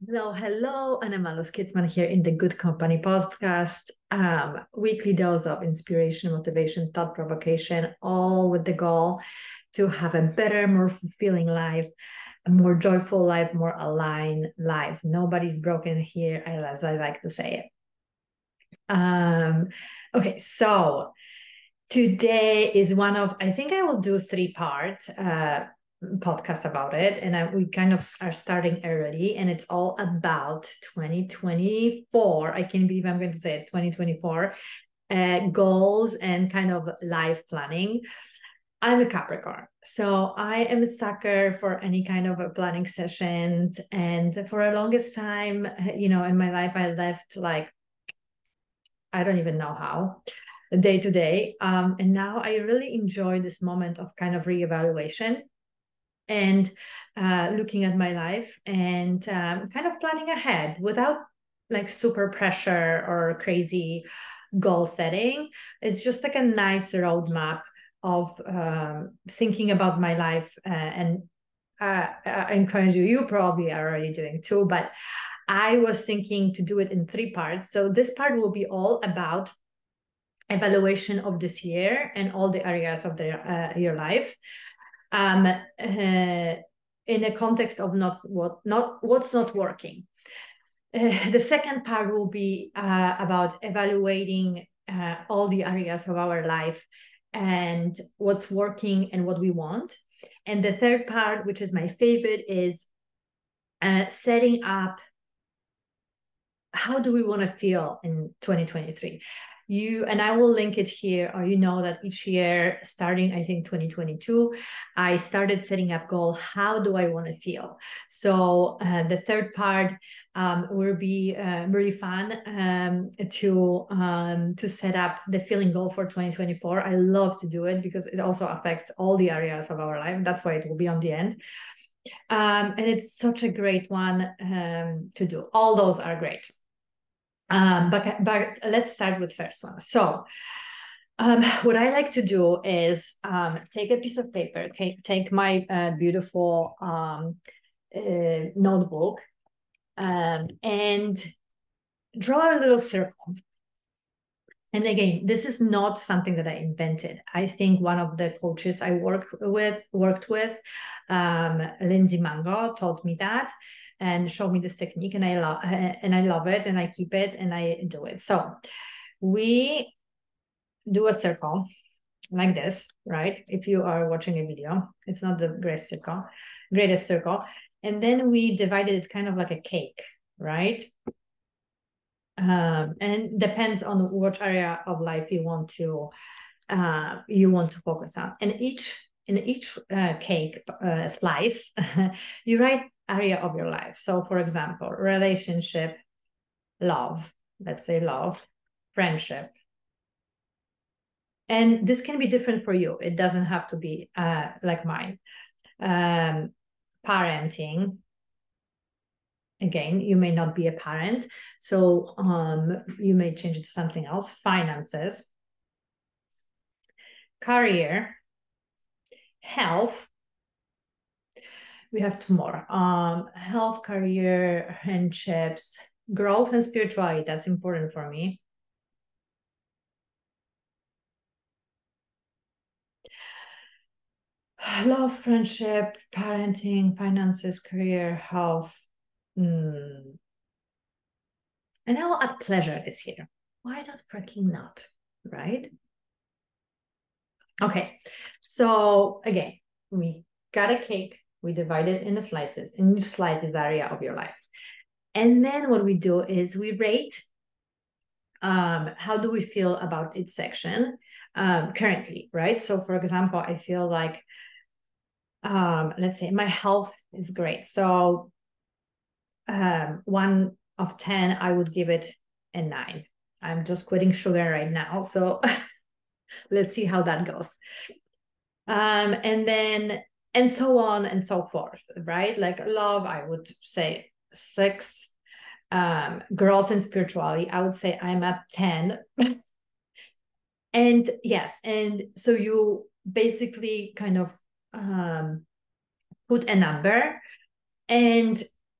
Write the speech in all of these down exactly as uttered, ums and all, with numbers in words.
Hello, hello, Anna Malus Kitzman here in the Good Company podcast. Um, weekly dose of inspiration, motivation, thought provocation, all with the goal to have a better, more fulfilling life, a more joyful life, more aligned life. Nobody's broken here, as I like to say it. Um, okay, so today is one of, I think I will do three part uh, podcast about it. And I, we kind of are starting early, and it's all about twenty twenty-four. I can't believe I'm going to say it, twenty twenty-four uh, goals and kind of life planning. I'm a Capricorn, so I am a sucker for any kind of a planning sessions. And for a longest time, you know, in my life, I left like, I don't even know how, day to day. Um, and now I really enjoy this moment of kind of reevaluation and uh, looking at my life and um, kind of planning ahead without like super pressure or crazy goal setting. It's just like a nice roadmap of um, thinking about my life uh, and uh, I encourage you, you probably are already doing too, but I was thinking to do it in three parts. So this part will be all about evaluation of this year and all the areas of the, uh, your life. Um, uh, in a context of not what not what's not working. Uh, the second part will be uh, about evaluating uh, all the areas of our life and what's working and what we want. And the third part, which is my favorite, is uh, setting up how do we want to feel in twenty twenty-three. You and I will link it here, or you know that each year, starting I think twenty twenty-two, I started setting up goal. How do I want to feel? So uh, the third part um, will be uh, really fun um, to um, to set up the feeling goal for twenty twenty-four. I love to do it because it also affects all the areas of our life. That's why it will be on the end. Um, and it's such a great one um, to do. All those are great. Um, but, but let's start with first one. So um, what I like to do is um, take a piece of paper, okay, take my uh, beautiful um, uh, notebook um, and draw a little circle. And again, this is not something that I invented. I think one of the coaches I work with, worked with, um, Lindsay Mango, taught me that and showed me this technique, and I love and I love it, and I keep it, and I do it. So we do a circle like this, right? If you are watching a video, it's not the greatest circle, greatest circle, and then we divided it kind of like a cake, right? Um, and depends on which area of life you want to uh, you want to focus on. And each in each uh, cake uh, slice, you write area of your life. So, for example, relationship, love. Let's say love, friendship. And this can be different for you. It doesn't have to be uh, like mine. Um, parenting, again, you may not be a parent, so um, you may change it to something else. Finances, career, health. We have two more. Um, health, career, friendships, growth, and spirituality. That's important for me. Love, friendship, parenting, finances, career, health. Mm. And I will add pleasure this year. Why not freaking not? Right? Okay. So again, we got a cake. We divide it into slices. And each slice is the area of your life. And then what we do is we rate um, how do we feel about each section um, currently, right? So for example, I feel like, um, let's say my health is great. So um, one of ten, I would give it a nine. I'm just quitting sugar right now. So let's see how that goes. Um, and then, and so on and so forth, right? Like love, I would say six. Um, growth and spirituality, I would say I'm at ten. And yes, and so you basically kind of um, put a number, and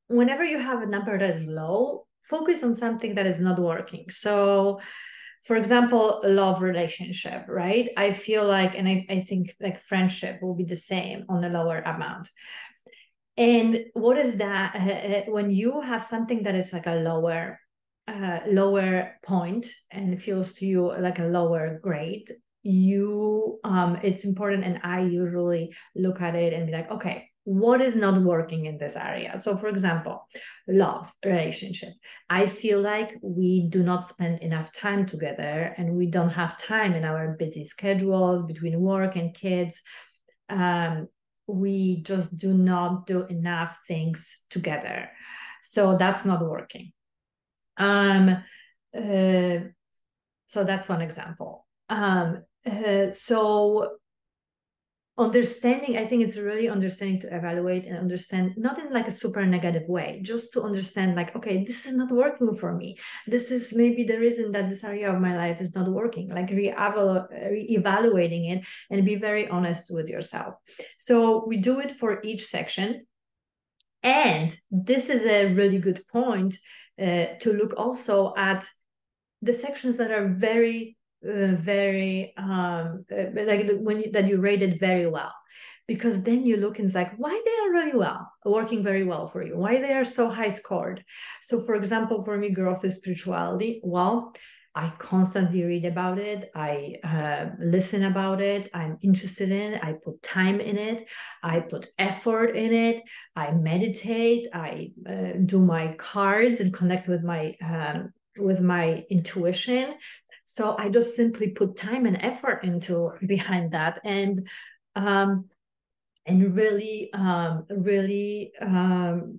whenever you have a number that is low, focus on something that is not working. So for example, love relationship, right? I feel like, and I, I think like friendship will be the same on a lower amount. And what is that? Uh, when you have something that is like a lower, uh, lower point and feels to you like a lower grade, you, um, it's important. And I usually look at it and be like, okay, what is not working in this area? So for example, love relationship. I feel like we do not spend enough time together, and we don't have time in our busy schedules between work and kids. Um, we just do not do enough things together. So that's not working. Um, uh, so that's one example. Um, uh, so understanding, I think it's really understanding to evaluate and understand, not in like a super negative way, just to understand like, okay, this is not working for me. This is maybe the reason that this area of my life is not working, like re-evaluating it and be very honest with yourself. So we do it for each section. And this is a really good point uh, to look also at the sections that are very uh, very um uh, like when you, that you rated very well, because then you look and it's like why they are really well working very well for you, why they are so high scored. So for example, for me, growth is spirituality. Well, I constantly read about it. I uh, listen about it. I'm interested in it. I put time in it. I put effort in it. I meditate. I uh, do my cards and connect with my um, with my intuition. So I just simply put time and effort into behind that, and um, and really, um, really um,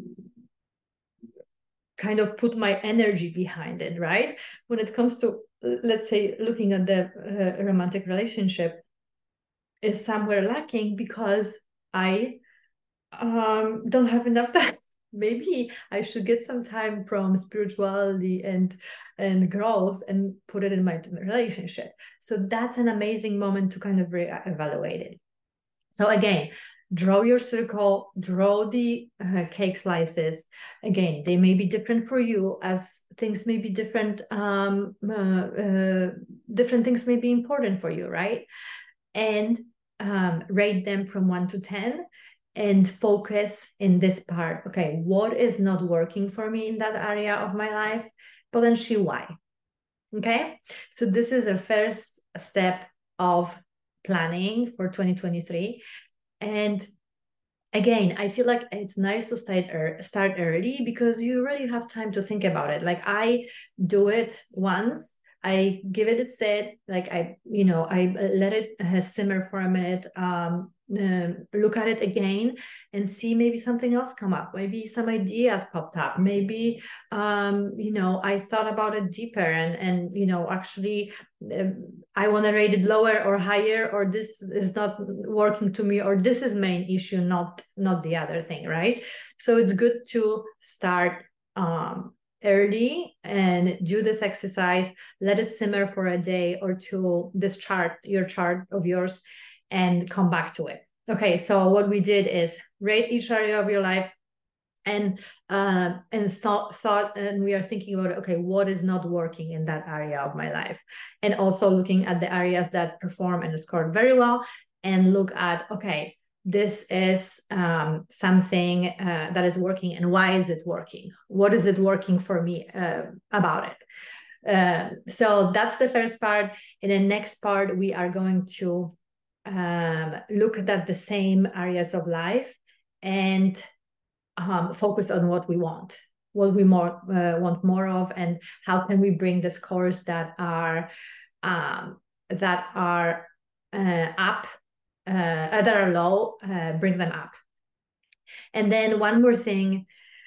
kind of put my energy behind it. Right when it comes to, let's say, looking at the uh, romantic relationship, is somewhere lacking because I um, don't have enough time. Maybe I should get some time from spirituality and and growth and put it in my relationship. So that's an amazing moment to kind of re-evaluate it. So again, draw your circle, draw the uh, cake slices. Again, they may be different for you, as things may be different. Um, uh, uh, different things may be important for you, right? And um, rate them from one to ten and focus in this part. Okay, what is not working for me in that area of my life? Potentially why. Okay, so this is a first step of planning for twenty twenty-three. And again, I feel like it's nice to start er- start early, because you really have time to think about it. Like I do it once, I give it a sit, like I, you know, I let it uh, simmer for a minute, um, uh, look at it again and see maybe something else come up. Maybe some ideas popped up. Maybe, um, you know, I thought about it deeper and, and, you know, actually uh, I want to rate it lower or higher, or this is not working to me, or this is main issue, not, not the other thing. Right. So it's good to start, um, early and do this exercise, let it simmer for a day or two, this chart, your chart of yours, and come back to it. Okay, so what we did is rate each area of your life, and uh, and thought thought and we are thinking about, okay, what is not working in that area of my life, and also looking at the areas that perform and scored very well, and look at, okay, this is um, something uh, that is working, and why is it working? What is it working for me uh, about it? Uh, so that's the first part. In the next part, we are going to um, look at the same areas of life and um, focus on what we want, what we more uh, want more of, and how can we bring the scores that are um, that are uh, up, uh, that are low, uh, bring them up. And then one more thing,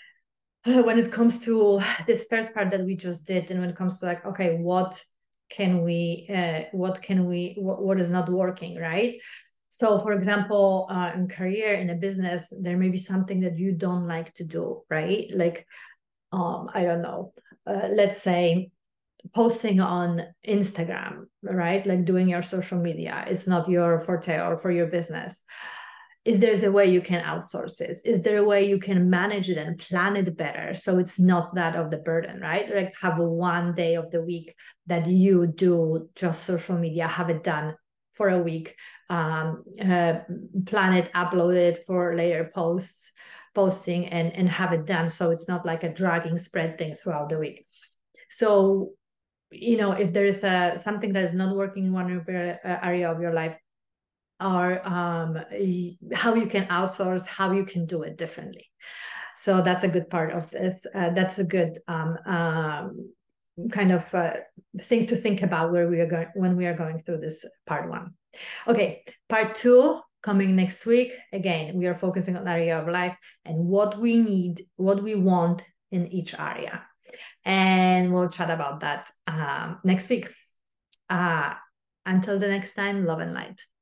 when it comes to this first part that we just did, and when it comes to like, okay, what can we, uh, what can we, what, what is not working, right? So for example, uh, in career, in a business, there may be something that you don't like to do, right? Like, um, I don't know, uh, let's say posting on Instagram, right? Like doing your social media, it's not your forte or for your business. is there a way you can outsource this? Is there a way you can manage it and plan it better so it's not that of the burden, right? Like have a one day of the week that you do just social media, have it done for a week, um, uh, plan it, upload it for later posts, posting, and, and have it done so it's not like a dragging spread thing throughout the week. So, you know, if there is a something that is not working in one area of your life, or um, how you can outsource, how you can do it differently. So that's a good part of this. Uh, that's a good um, um, kind of uh, thing to think about where we are going when we are going through this part one. Okay, part two coming next week. Again, we are focusing on area of life and what we need, what we want in each area. And we'll chat about that um, next week. Uh, until the next time, love and light.